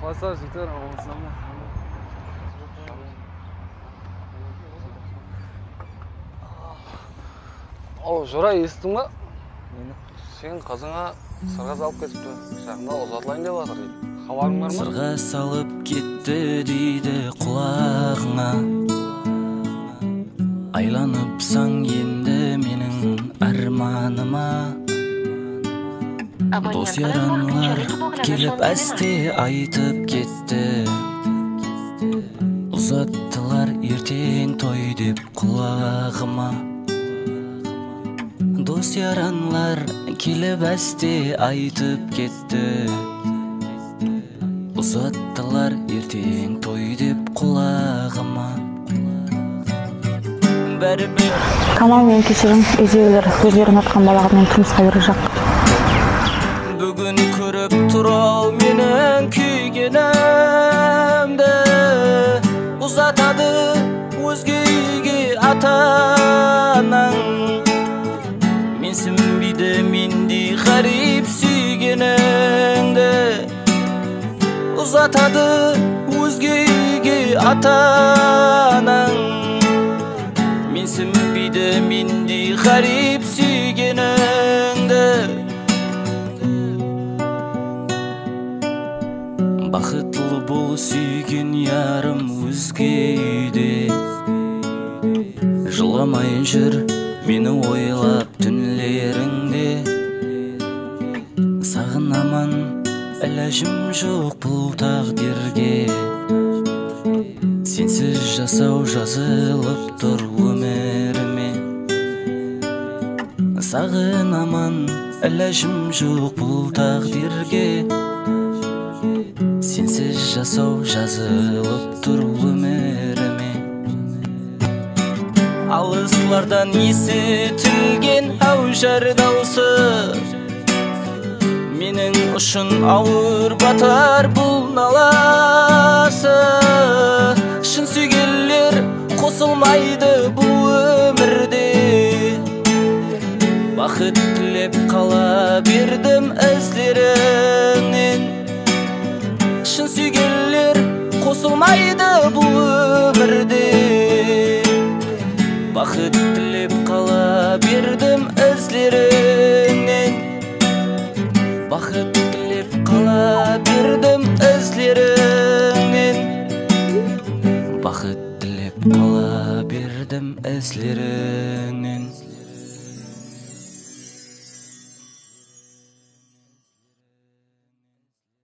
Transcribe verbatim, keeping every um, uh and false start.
Пассажиктер ауласына. О, Жора, естің ба? Сен қызыңа сырға салып кетіпті. Жақында ұзатылайын деп жатыр дейді. Хабарың бар ма? Сырға салып кетті дейді құлағыңа. Айланыпсаң енді менің арманыма. Дос яранлар келіп әсте айтып кетті. Ұзаттылар ертең той деп құлағыма. Дос яранлар келіп әсте айтып кетті. Ұзаттылар ертең той деп құлағыма. Камал, мен кешірім, өзеулер өздерін атқан балаға мен тұрмысқа беру жақ. Бүгін көріп тұрау менің күйгенімді. Ұзатады өзге үйге ата-анаң. Менсінбейді мендей ғарип сүйгеніңді. Ұзатады өзге үйге ата-анаң. Менсінбейді мендей ғарип сүйгеніңді. Бақытлы бол сүйген ярым өзге үйде. Жыламайын жүр мені ойлап түнлеріңде. Сағынаман әләжім жоқ бұл тағдирге. Сенсіз жасау жазылып тұр өміріме. Сағынаман әләжім жоқ бұл тағдирге. Сенсіз жасау жазылып тұр өміріме. Алыслардан есітілген әужар даусы. Менің ұшын ауыр батар бұл наласы. Шын сүйгенлер қосылмайды бұл өмірде. Бақыт тілеп қала бердім ізлеріңнен. Шын сүйгенлер қосылмайды бұл өмірде. Бақыт тілеп қала бердім ізлеріңнен. Бақыт тілеп қала бердім ізлеріңнен. Бақыт тілеп қала бердім ізлеріңнен.